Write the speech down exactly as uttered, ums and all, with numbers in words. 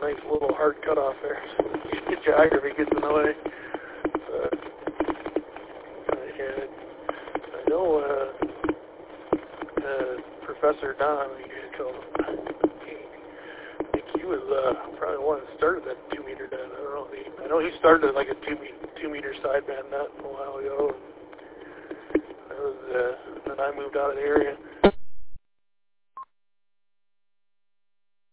nice little hard cutoff there. So geography gets in the way. But, and I know uh, uh, Professor Don, I think you call him, I think he was uh, probably the one that started that two meter net. I don't know. He, I know he started like a two meter, two meter sideband net a while ago. And I was, uh, then I moved out of the area.